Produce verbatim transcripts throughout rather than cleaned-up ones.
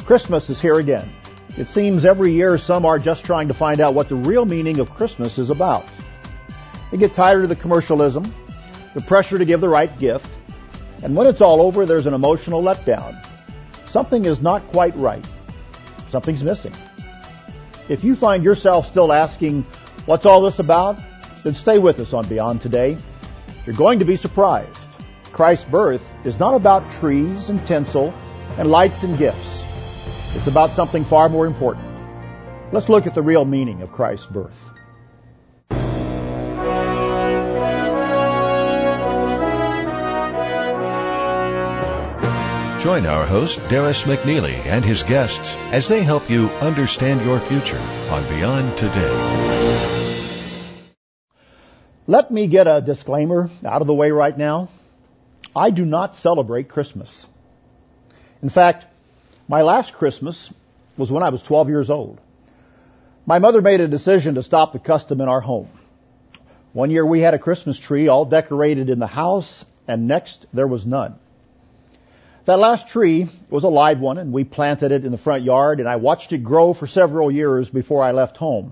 Christmas is here again. It seems every year some are just trying to find out what the real meaning of Christmas is about. They get tired of the commercialism, the pressure to give the right gift, and when it's all over, there's an emotional letdown. Something is not quite right. Something's missing. If you find yourself still asking, what's all this about? Then stay with us on Beyond Today. You're going to be surprised. Christ's birth is not about trees and tinsel and lights and gifts. It's about something far more important. Let's look at the real meaning of Christ's birth. Join our host, Darris McNeely, and his guests as they help you understand your future on Beyond Today. Let me get a disclaimer out of the way right now. I do not celebrate Christmas. In fact, my last Christmas was when I was twelve years old. My mother made a decision to stop the custom in our home. One year we had a Christmas tree all decorated in the house, and next there was none. That last tree was a live one, and we planted it in the front yard, and I watched it grow for several years before I left home.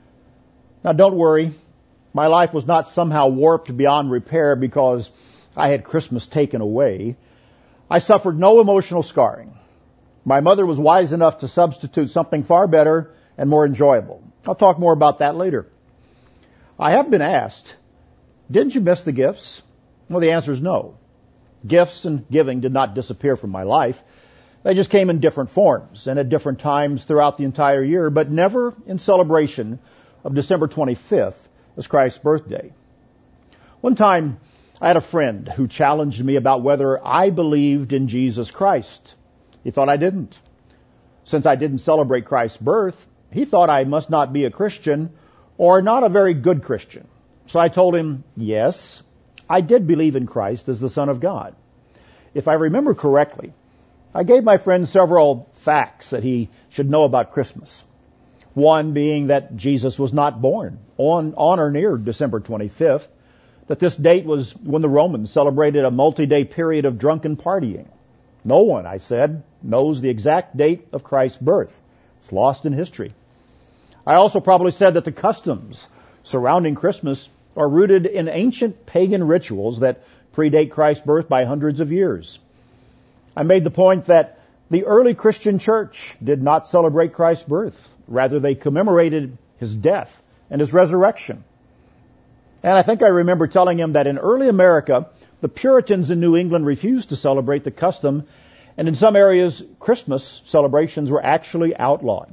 Now, don't worry. My life was not somehow warped beyond repair because I had Christmas taken away. I suffered no emotional scarring. My mother was wise enough to substitute something far better and more enjoyable. I'll talk more about that later. I have been asked, didn't you miss the gifts? Well, the answer is no. Gifts and giving did not disappear from my life. They just came in different forms and at different times throughout the entire year, but never in celebration of December twenty-fifth as Christ's birthday. One time, I had a friend who challenged me about whether I believed in Jesus Christ. He thought I didn't. Since I didn't celebrate Christ's birth, he thought I must not be a Christian or not a very good Christian. So I told him, yes, I did believe in Christ as the Son of God. If I remember correctly, I gave my friend several facts that he should know about Christmas. One being that Jesus was not born on, on or near December twenty-fifth, that this date was when the Romans celebrated a multi-day period of drunken partying. No one, I said, knows the exact date of Christ's birth. It's lost in history. I also probably said that the customs surrounding Christmas are rooted in ancient pagan rituals that predate Christ's birth by hundreds of years. I made the point that the early Christian church did not celebrate Christ's birth. Rather, they commemorated his death and his resurrection. And I think I remember telling him that in early America, the Puritans in New England refused to celebrate the custom, and in some areas, Christmas celebrations were actually outlawed.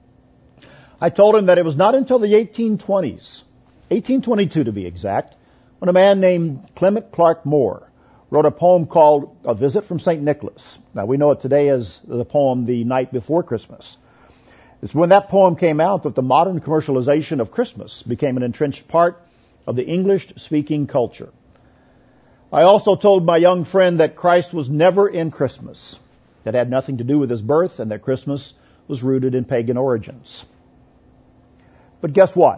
I told him that it was not until the eighteen twenties, eighteen twenty-two to be exact, when a man named Clement Clarke Moore wrote a poem called A Visit from Saint Nicholas. Now, we know it today as the poem The Night Before Christmas. It's when that poem came out that the modern commercialization of Christmas became an entrenched part of the English-speaking culture. I also told my young friend that Christ was never in Christmas. That had nothing to do with his birth, and that Christmas was rooted in pagan origins. But guess what?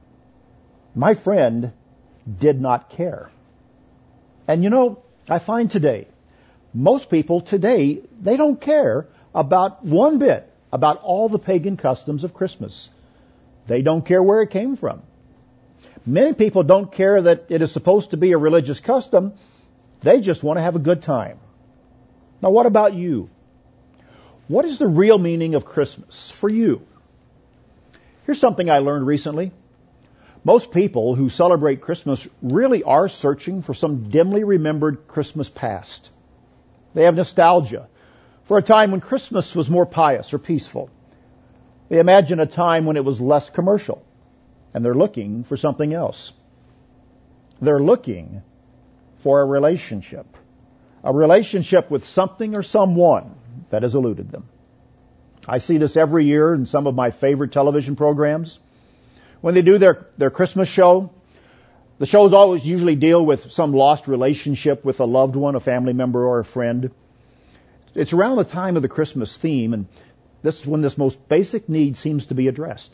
My friend did not care. And you know, I find today, most people today, they don't care about one bit about all the pagan customs of Christmas. They don't care where it came from. Many people don't care that it is supposed to be a religious custom. They just want to have a good time. Now, what about you? What is the real meaning of Christmas for you? Here's something I learned recently. Most people who celebrate Christmas really are searching for some dimly remembered Christmas past. They have nostalgia for a time when Christmas was more pious or peaceful. They imagine a time when it was less commercial, and they're looking for something else. They're looking for a relationship, a relationship with something or someone that has eluded them. I see this every year in some of my favorite television programs. When they do their, their Christmas show, the shows always usually deal with some lost relationship with a loved one, a family member, or a friend. It's around the time of the Christmas theme, and this is when this most basic need seems to be addressed.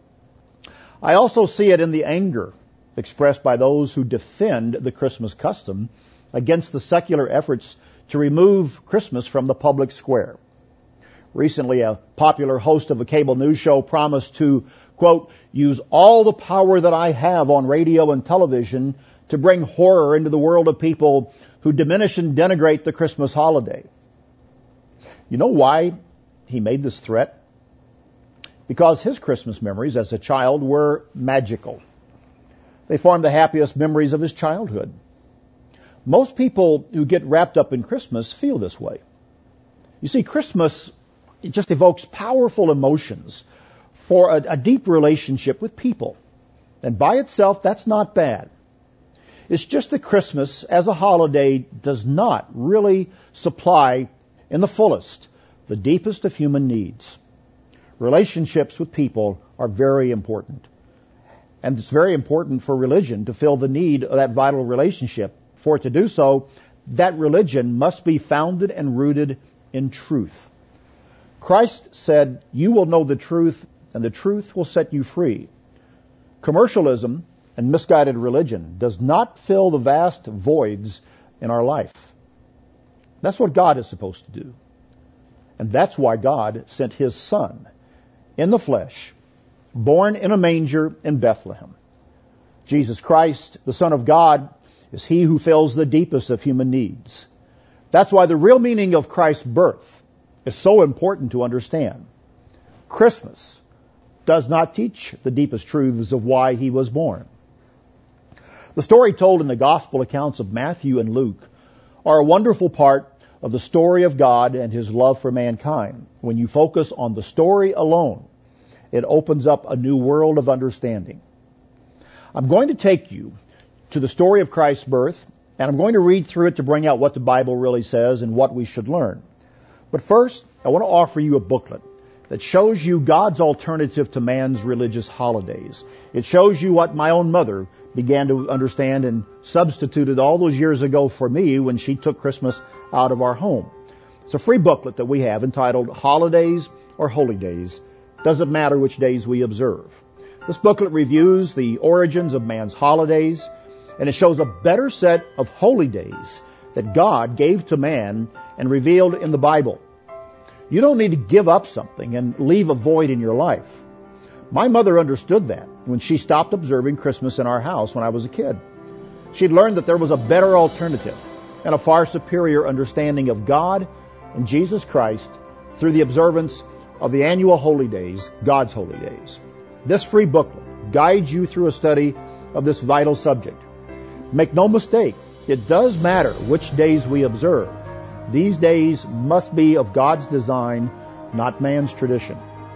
I also see it in the anger expressed by those who defend the Christmas custom against the secular efforts to remove Christmas from the public square. Recently, a popular host of a cable news show promised to, quote, use all the power that I have on radio and television to bring horror into the world of people who diminish and denigrate the Christmas holiday. You know why he made this threat? Because his Christmas memories as a child were magical. They formed the happiest memories of his childhood. Most people who get wrapped up in Christmas feel this way. You see, Christmas, it just evokes powerful emotions for a, a deep relationship with people. And by itself, that's not bad. It's just that Christmas as a holiday does not really supply in the fullest the deepest of human needs. Relationships with people are very important. And it's very important for religion to fill the need of that vital relationship. For it to do so, that religion must be founded and rooted in truth. Christ said, you will know the truth, and the truth will set you free. Commercialism and misguided religion does not fill the vast voids in our life. That's what God is supposed to do. And that's why God sent His Son in the flesh, born in a manger in Bethlehem. Jesus Christ, the Son of God, is He who fills the deepest of human needs. That's why the real meaning of Christ's birth is so important to understand. Christmas does not teach the deepest truths of why He was born. The story told in the gospel accounts of Matthew and Luke are a wonderful part of the story of God and His love for mankind. When you focus on the story alone, it opens up a new world of understanding. I'm going to take you to the story of Christ's birth, and I'm going to read through it to bring out what the Bible really says and what we should learn. But first, I want to offer you a booklet that shows you God's alternative to man's religious holidays. It shows you what my own mother began to understand and substituted all those years ago for me when she took Christmas out of our home. It's a free booklet that we have entitled Holidays or Holy Days. Doesn't matter which days we observe. This booklet reviews the origins of man's holidays, and it shows a better set of holy days that God gave to man and revealed in the Bible. You don't need to give up something and leave a void in your life. My mother understood that when she stopped observing Christmas in our house when I was a kid. She'd learned that there was a better alternative and a far superior understanding of God and Jesus Christ through the observance of the annual holy days, God's holy days. This free booklet guides you through a study of this vital subject. Make no mistake, it does matter which days we observe. These days must be of God's design, not man's tradition.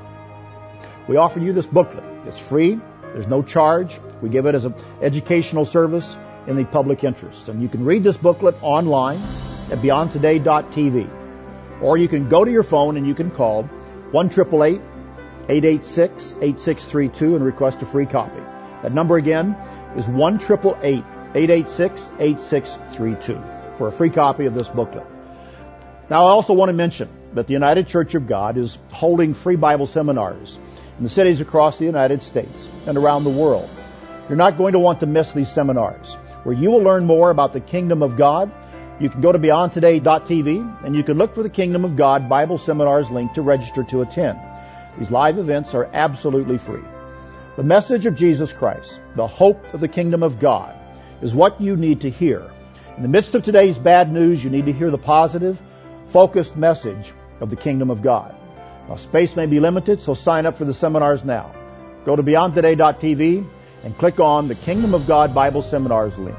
We offer you this booklet. It's free. There's no charge. We give it as an educational service in the public interest. And you can read this booklet online at beyond today dot t v. Or you can go to your phone and you can call one eight eight eight, eight eight six, eight six three two and request a free copy. That number again is one eight eight eight, eight eight six, eight six three two for a free copy of this booklet. Now, I also want to mention that the United Church of God is holding free Bible seminars in the cities across the United States and around the world. You're not going to want to miss these seminars, where you will learn more about the kingdom of God. You can go to beyond today dot t v and you can look for the Kingdom of God Bible Seminars link to register to attend. These live events are absolutely free. The message of Jesus Christ, the hope of the kingdom of God, is what you need to hear. In the midst of today's bad news, you need to hear the positive, focused message of the kingdom of God. Now, space may be limited, so sign up for the seminars now. Go to beyond today dot t v and click on the Kingdom of God Bible Seminars link.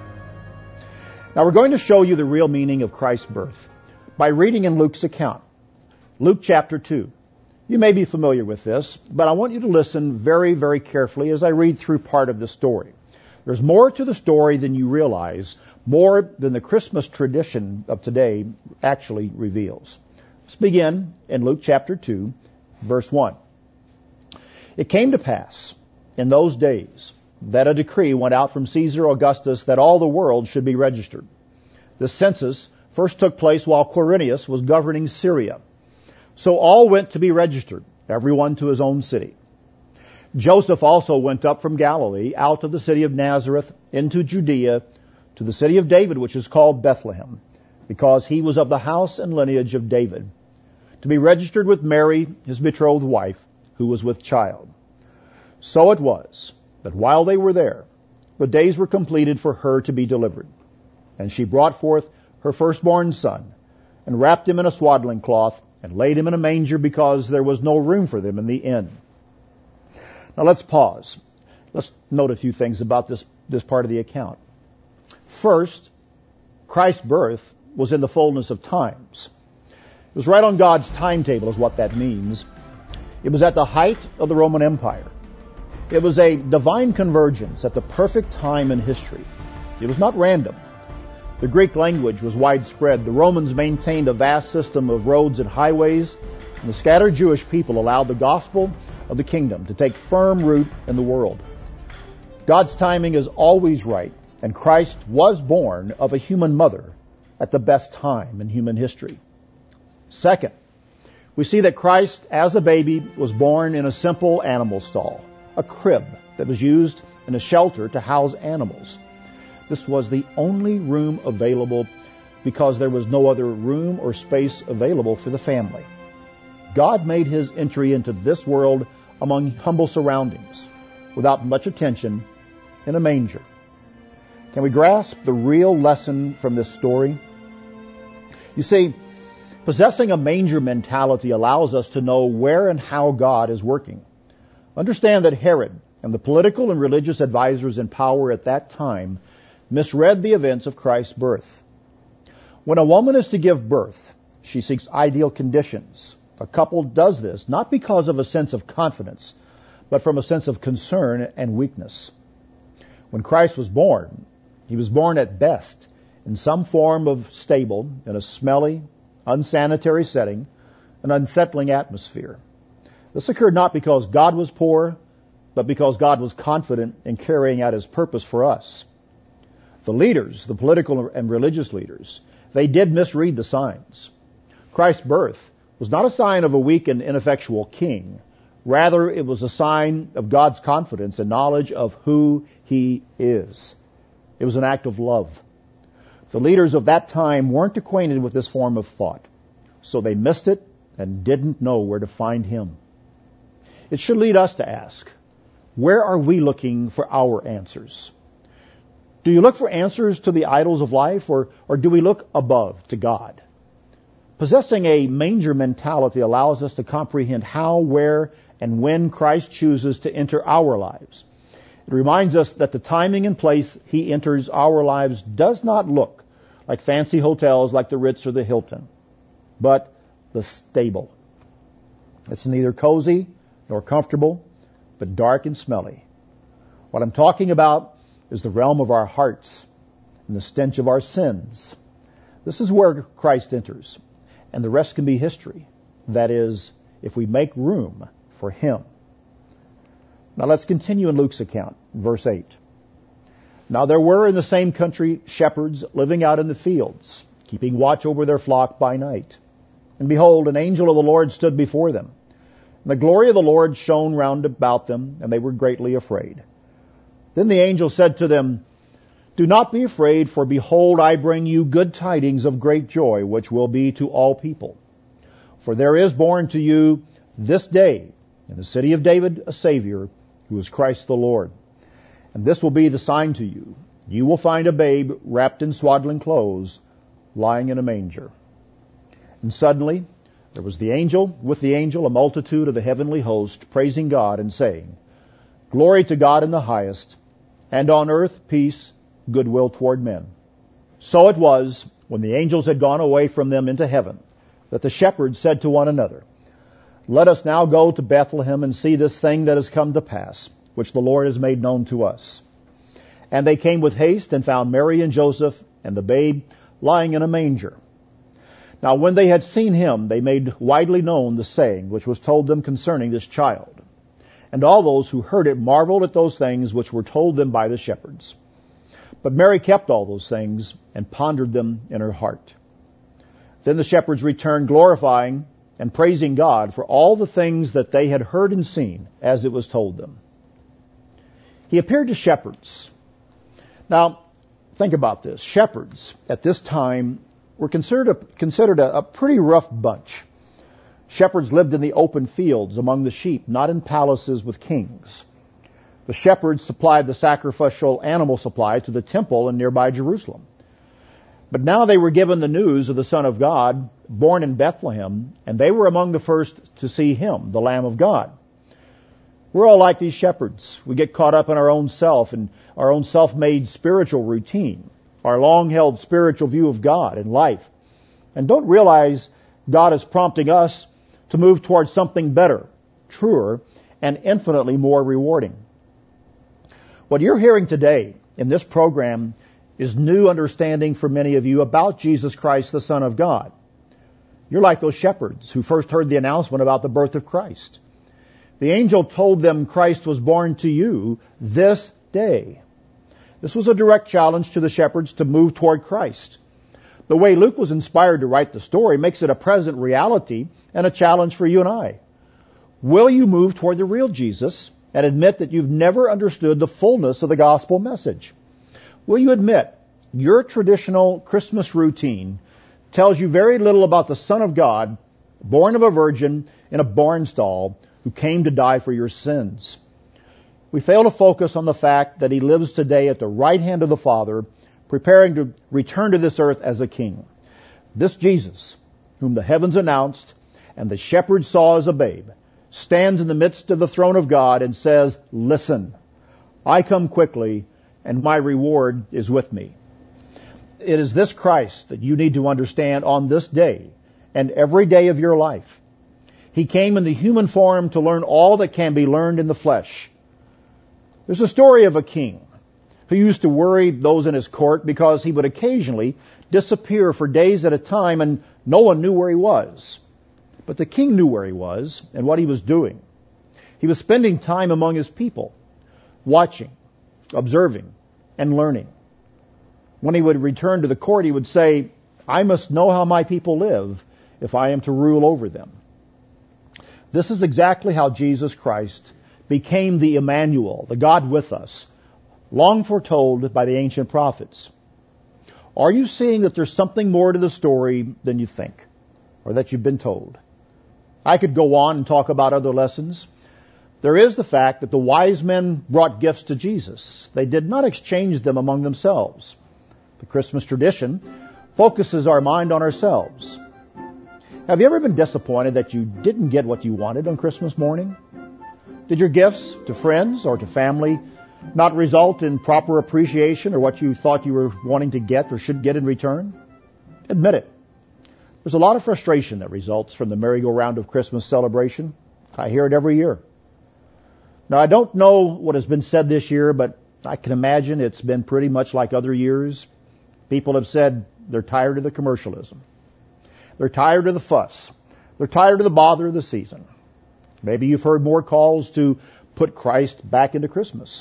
Now, we're going to show you the real meaning of Christ's birth by reading in Luke's account. Luke chapter two. You may be familiar with this, but I want you to listen very, very carefully as I read through part of the story. There's more to the story than you realize, more than the Christmas tradition of today actually reveals. Let's begin in Luke chapter two, verse one. It came to pass in those days that a decree went out from Caesar Augustus that all the world should be registered. The census first took place while Quirinius was governing Syria. So all went to be registered, everyone to his own city. Joseph also went up from Galilee, out of the city of Nazareth, into Judea, to the city of David, which is called Bethlehem, because he was of the house and lineage of David, to be registered with Mary, his betrothed wife, who was with child. So it was that while they were there, the days were completed for her to be delivered. And she brought forth her firstborn son, and wrapped him in a swaddling cloth, and laid him in a manger, because there was no room for them in the inn. Now let's pause. Let's note a few things about this, this part of the account. First, Christ's birth was in the fullness of times. It was right on God's timetable, is what that means. It was at the height of the Roman Empire. It was a divine convergence at the perfect time in history. It was not random. The Greek language was widespread. The Romans maintained a vast system of roads and highways, and the scattered Jewish people allowed the gospel of the kingdom to take firm root in the world. God's timing is always right, and Christ was born of a human mother at the best time in human history. Second, we see that Christ, as a baby, was born in a simple animal stall, a crib that was used in a shelter to house animals. This was the only room available because there was no other room or space available for the family. God made his entry into this world among humble surroundings, without much attention, in a manger. Can we grasp the real lesson from this story? You see, possessing a manger mentality allows us to know where and how God is working. Understand that Herod and the political and religious advisors in power at that time misread the events of Christ's birth. When a woman is to give birth, she seeks ideal conditions. A couple does this not because of a sense of confidence, but from a sense of concern and weakness. When Christ was born, he was born at best in some form of stable, in a smelly, unsanitary setting, an unsettling atmosphere. This occurred not because God was poor, but because God was confident in carrying out his purpose for us. The leaders, the political and religious leaders, they did misread the signs. Christ's birth was not a sign of a weak and ineffectual king. Rather, it was a sign of God's confidence and knowledge of who he is. It was an act of love. The leaders of that time weren't acquainted with this form of thought, so they missed it and didn't know where to find him. It should lead us to ask, where are we looking for our answers? Do you look for answers to the idols of life, or, or do we look above to God? Possessing a manger mentality allows us to comprehend how, where, and when Christ chooses to enter our lives. It reminds us that the timing and place he enters our lives does not look like fancy hotels like the Ritz or the Hilton, but the stable. It's neither cozy nor comfortable, but dark and smelly. What I'm talking about is the realm of our hearts and the stench of our sins. This is where Christ enters, and the rest can be history. That is, if we make room for him. Now let's continue in Luke's account, verse eight. Now there were in the same country shepherds living out in the fields, keeping watch over their flock by night. And behold, an angel of the Lord stood before them. And the glory of the Lord shone round about them, and they were greatly afraid. Then the angel said to them, Do not be afraid, for behold, I bring you good tidings of great joy, which will be to all people. For there is born to you this day in the city of David a Savior, who is Christ the Lord. And this will be the sign to you. You will find a babe wrapped in swaddling clothes, lying in a manger. And suddenly there was the angel, with the angel, a multitude of the heavenly host, praising God and saying, Glory to God in the highest, and on earth peace, goodwill toward men. So it was, when the angels had gone away from them into heaven, that the shepherds said to one another, Let us now go to Bethlehem and see this thing that has come to pass, which the Lord has made known to us. And they came with haste and found Mary and Joseph and the babe lying in a manger. Now when they had seen him, they made widely known the saying which was told them concerning this child. And all those who heard it marveled at those things which were told them by the shepherds. But Mary kept all those things and pondered them in her heart. Then the shepherds returned, glorifying and praising God for all the things that they had heard and seen, as it was told them. He appeared to shepherds. Now, think about this. Shepherds at this time were considered a, considered a, a pretty rough bunch. Shepherds lived in the open fields among the sheep, not in palaces with kings. The shepherds supplied the sacrificial animal supply to the temple in nearby Jerusalem. But now they were given the news of the Son of God, born in Bethlehem, and they were among the first to see him, the Lamb of God. We're all like these shepherds. We get caught up in our own self and our own self-made spiritual routine, our long-held spiritual view of God and life, and don't realize God is prompting us to move towards something better, truer, and infinitely more rewarding. What you're hearing today in this program is new understanding for many of you about Jesus Christ, the Son of God. You're like those shepherds who first heard the announcement about the birth of Christ. The angel told them Christ was born to you this day. This was a direct challenge to the shepherds to move toward Christ. The way Luke was inspired to write the story makes it a present reality and a challenge for you and I. Will you move toward the real Jesus and admit that you've never understood the fullness of the gospel message? Will you admit your traditional Christmas routine tells you very little about the Son of God, born of a virgin in a barn stall, who came to die for your sins? We fail to focus on the fact that he lives today at the right hand of the Father, preparing to return to this earth as a king. This Jesus, whom the heavens announced and the shepherds saw as a babe, stands in the midst of the throne of God and says, "Listen, I come quickly, and my reward is with me." It is this Christ that you need to understand on this day and every day of your life. He came in the human form to learn all that can be learned in the flesh. There's a story of a king who used to worry those in his court because he would occasionally disappear for days at a time and no one knew where he was. But the king knew where he was and what he was doing. He was spending time among his people, watching, observing, and learning. When he would return to the court, he would say, "I must know how my people live if I am to rule over them." This is exactly how Jesus Christ became the Emmanuel, the God with us, long foretold by the ancient prophets. Are you seeing that there's something more to the story than you think, or that you've been told? I could go on and talk about other lessons. There is the fact that the wise men brought gifts to Jesus. They did not exchange them among themselves. The Christmas tradition focuses our mind on ourselves. Have you ever been disappointed that you didn't get what you wanted on Christmas morning? Did your gifts to friends or to family not result in proper appreciation or what you thought you were wanting to get or should get in return? Admit it. There's a lot of frustration that results from the merry-go-round of Christmas celebration. I hear it every year. Now, I don't know what has been said this year, but I can imagine it's been pretty much like other years. People have said they're tired of the commercialism. They're tired of the fuss. They're tired of the bother of the season. Maybe you've heard more calls to put Christ back into Christmas.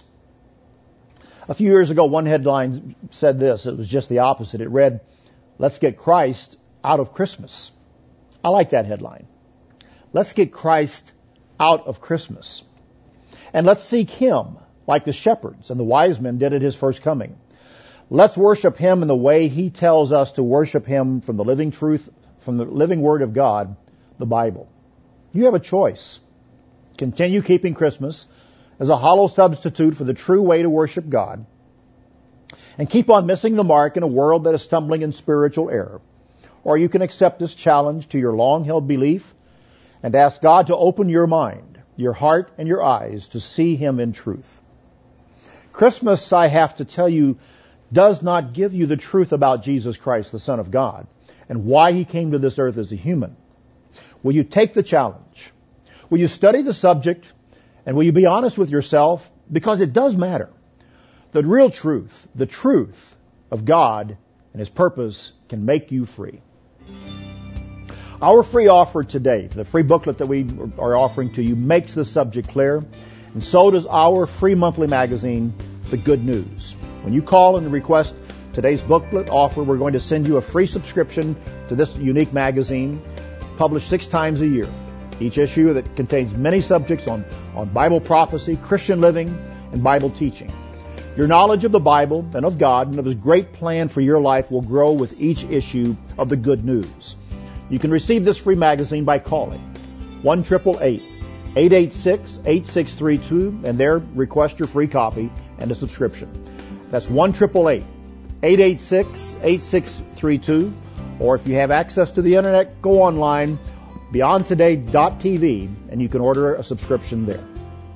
A few years ago, one headline said this. It was just the opposite. It read, "Let's get Christ out of Christmas." I like that headline. Let's get Christ out of Christmas. And let's seek him like the shepherds and the wise men did at his first coming. Let's worship him in the way he tells us to worship him from the living truth, from the living word of God, the Bible. You have a choice. Continue keeping Christmas as a hollow substitute for the true way to worship God, and keep on missing the mark in a world that is stumbling in spiritual error. Or you can accept this challenge to your long-held belief and ask God to open your mind, your heart, and your eyes to see him in truth. Christmas, I have to tell you, does not give you the truth about Jesus Christ, the Son of God, and why he came to this earth as a human. Will you take the challenge? Will you study the subject? And will you be honest with yourself? Because it does matter. The real truth, the truth of God and his purpose can make you free. Our free offer today, the free booklet that we are offering to you, makes the subject clear. And so does our free monthly magazine, The Good News. When you call and request today's booklet offer, we're going to send you a free subscription to this unique magazine, published six times a year. Each issue that contains many subjects on, on Bible prophecy, Christian living, and Bible teaching. Your knowledge of the Bible and of God and of his great plan for your life will grow with each issue of The Good News. You can receive this free magazine by calling one eight eight eight, eight eight six, eight six three two, and there request your free copy and a subscription. That's one eight eight eight, eight eight six, eight six three two. Or if you have access to the internet, go online, beyond today dot t v, and you can order a subscription there.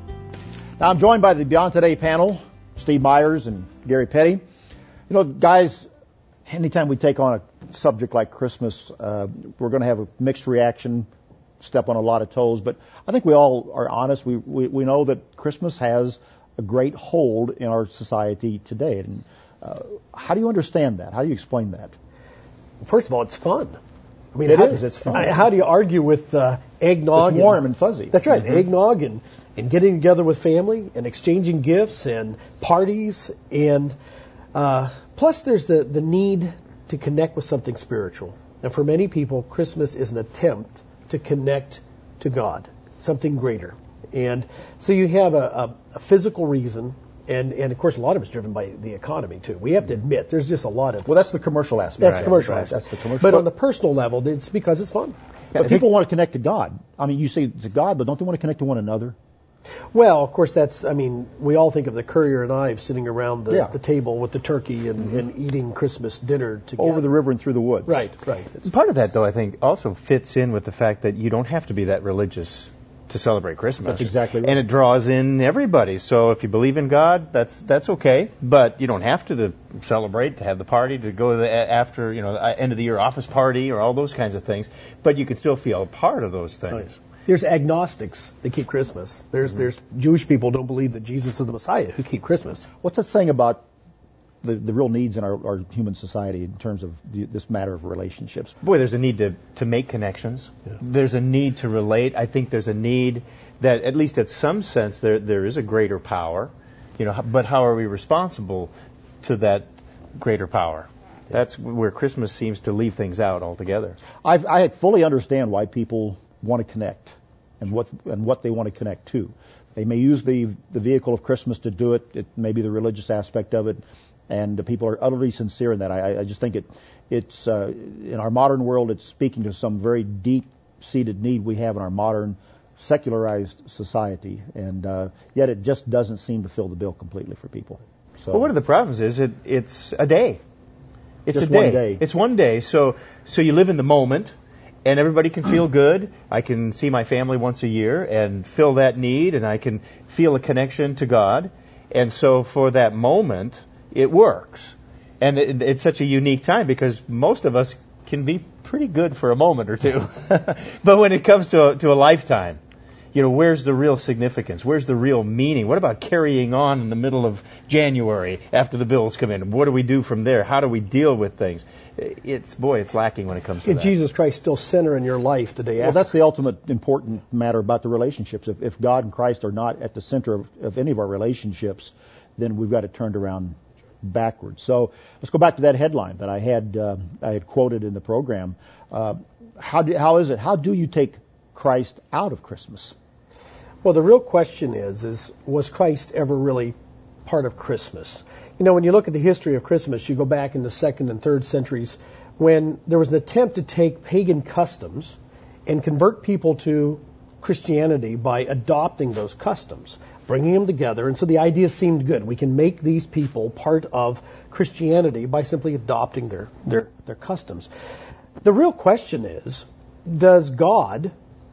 Now, I'm joined by the Beyond Today panel, Steve Myers and Gary Petty. You know, guys, anytime we take on a subject like Christmas, uh, we're going to have a mixed reaction, step on a lot of toes, but I think we all are honest. We, we, we know that Christmas has a great hold in our society today. And uh, how do you understand that? How do you explain that? First of all, it's fun. I mean, it how, is. It's fun. I, how do you argue with uh, eggnog? It's warm and, and fuzzy. That's right. Mm-hmm. Eggnog and, and getting together with family and exchanging gifts and parties. And uh, plus there's the, the need to connect with something spiritual. And for many people, Christmas is an attempt to connect to God, something greater. And so you have a, a, a physical reason. And, and, of course, a lot of it's driven by the economy, too. We have to admit, there's just a lot of... Well, that's the commercial aspect. That's right. the commercial right. aspect. That's the commercial. But on the personal level, it's because it's fun. But yeah, people want to connect to God. I mean, you say to God, but don't they want to connect to one another? Well, of course, that's... I mean, we all think of the Currier and Ives sitting around the, yeah. the table with the turkey and, mm-hmm. and eating Christmas dinner together. Over the river and through the woods. Right, right. Part of that, though, I think, also fits in with the fact that you don't have to be that religious to celebrate Christmas. That's exactly right. And it draws in everybody. So if you believe in God, that's that's okay. But you don't have to, to celebrate, to have the party, to go to the after, you know, the end of the year office party or all those kinds of things. But you can still feel a part of those things. Right. There's agnostics that keep Christmas. There's mm-hmm. there's Jewish people who don't believe that Jesus is the Messiah who keep Christmas. What's that saying about the, the real needs in our, our human society in terms of the, this matter of relationships? Boy, there's a need to, to make connections. Yeah. There's a need to relate. I think there's a need that, at least at some sense, there there is a greater power. You know, but how are we responsible to that greater power? Yeah. That's where Christmas seems to leave things out altogether. I've, I fully understand why people want to connect and what and what they want to connect to. They may use the the vehicle of Christmas to do it. It may be the religious aspect of it. And the people are utterly sincere in that. I, I just think it, it's uh, in our modern world, it's speaking to some very deep-seated need we have in our modern secularized society, and uh, yet it just doesn't seem to fill the bill completely for people. So, well, one of the problems is it, it's a day. It's just a day. One day. It's one day. So, so you live in the moment, and everybody can feel good. I can see my family once a year and fill that need, and I can feel a connection to God. And so, for that moment, it works. And it, it's such a unique time because most of us can be pretty good for a moment or two. But when it comes to a, to a lifetime, you know, where's the real significance? Where's the real meaning? What about carrying on in the middle of January after the bills come in? What do we do from there? How do we deal with things? It's, boy, it's lacking when it comes to Is that. Jesus Christ still center in your life the day well, after? Well, that's the ultimate important matter about the relationships. If, if God and Christ are not at the center of, of any of our relationships, then we've got it turned around backwards. So let's go back to that headline that I had uh, I had quoted in the program. Uh, how do, how is it? How do you take Christ out of Christmas? Well, the real question is, is was Christ ever really part of Christmas? You know, when you look at the history of Christmas, you go back in the second and third centuries when there was an attempt to take pagan customs and convert people to Christianity by adopting those customs, bringing them together. And so the idea seemed good. We can make these people part of Christianity by simply adopting their, their, their customs. The real question is, does God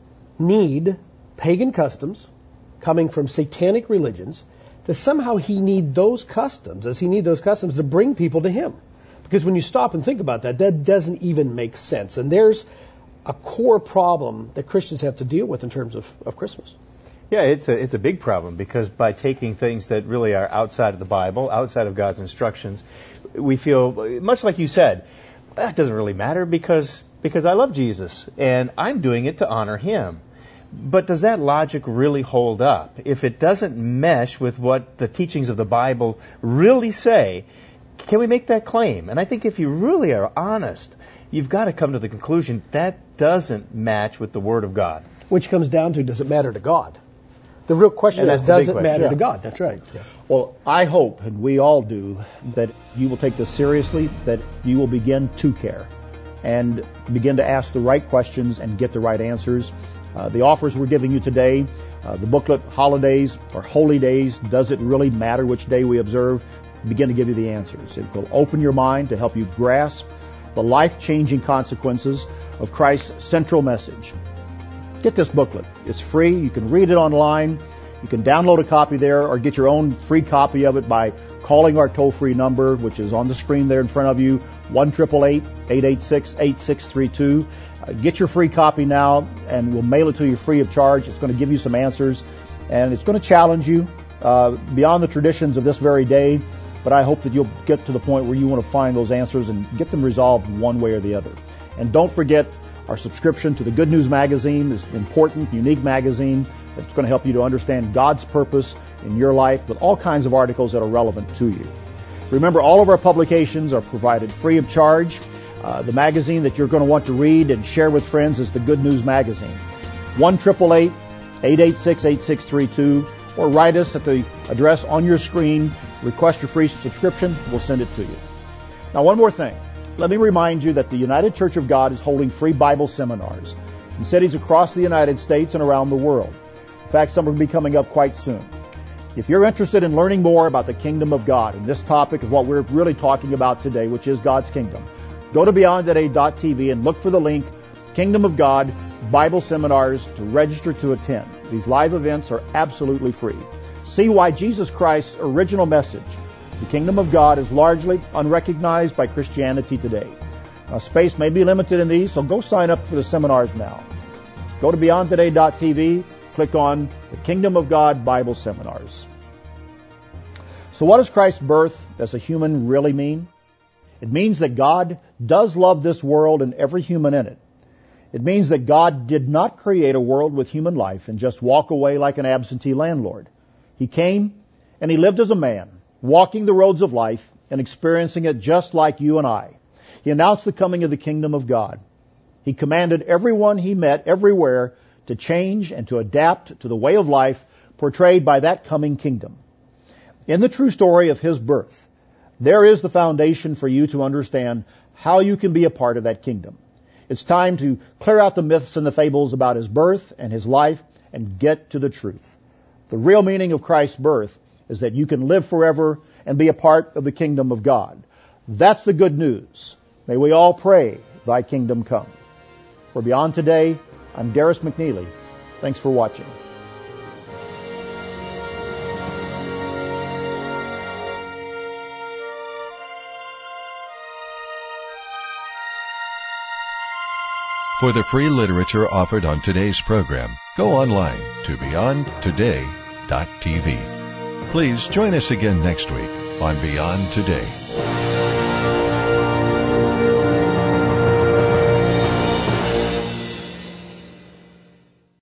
need pagan customs coming from satanic religions? Does somehow he need those customs? Does he need those customs to bring people to him? Because when you stop and think about that, that doesn't even make sense. And there's a core problem that Christians have to deal with in terms of, of Christmas. Yeah, it's a it's a big problem because by taking things that really are outside of the Bible, outside of God's instructions, we feel, much like you said, that doesn't really matter because because I love Jesus and I'm doing it to honor him. But does that logic really hold up? If it doesn't mesh with what the teachings of the Bible really say, can we make that claim? And I think if you really are honest, you've got to come to the conclusion that doesn't match with the Word of God. Which comes down to, does it matter to God? The real question is, does it matter yeah. to God? That's right. Yeah. Well, I hope, and we all do, that you will take this seriously, that you will begin to care and begin to ask the right questions and get the right answers. Uh, the offers we're giving you today, uh, the booklet, Holidays or Holy Days, Does It Really Matter Which Day We Observe? Begin to give you the answers. It will open your mind to help you grasp the life-changing consequences of Christ's central message. Get this booklet. It's free. You can read it online. You can download a copy there or get your own free copy of it by calling our toll-free number, which is on the screen there in front of you, one eight eight eight, eight eight six, eight six three two. Uh, get your free copy now, and we'll mail it to you free of charge. It's going to give you some answers, and it's going to challenge you uh, beyond the traditions of this very day, but I hope that you'll get to the point where you want to find those answers and get them resolved one way or the other. And don't forget, our subscription to the Good News Magazine is an important, unique magazine that's going to help you to understand God's purpose in your life with all kinds of articles that are relevant to you. Remember, all of our publications are provided free of charge. Uh, the magazine that you're going to want to read and share with friends is the Good News Magazine. one eight eight eight, eight eight six, eight six three two, or write us at the address on your screen. Request your free subscription. We'll send it to you. Now, one more thing. Let me remind you that the United Church of God is holding free Bible seminars in cities across the United States and around the world. In fact, some will be coming up quite soon. If you're interested in learning more about the kingdom of God, and this topic is what we're really talking about today, which is God's kingdom, go to beyond today dot t v and look for the link, Kingdom of God Bible Seminars, to register to attend. These live events are absolutely free. See why Jesus Christ's original message, the kingdom of God, is largely unrecognized by Christianity today. Now, space may be limited in these, so go sign up for the seminars now. Go to beyond today dot t v, click on the Kingdom of God Bible Seminars. So what does Christ's birth as a human really mean? It means that God does love this world and every human in it. It means that God did not create a world with human life and just walk away like an absentee landlord. He came and he lived as a man, walking the roads of life and experiencing it just like you and I. He announced the coming of the kingdom of God. He commanded everyone he met everywhere to change and to adapt to the way of life portrayed by that coming kingdom. In the true story of his birth, there is the foundation for you to understand how you can be a part of that kingdom. It's time to clear out the myths and the fables about his birth and his life and get to the truth. The real meaning of Christ's birth is that you can live forever and be a part of the kingdom of God. That's the good news. May we all pray, thy kingdom come. For Beyond Today, I'm Darris McNeely. Thanks for watching. For the free literature offered on today's program, go online to beyond today dot t v. Please join us again next week on Beyond Today.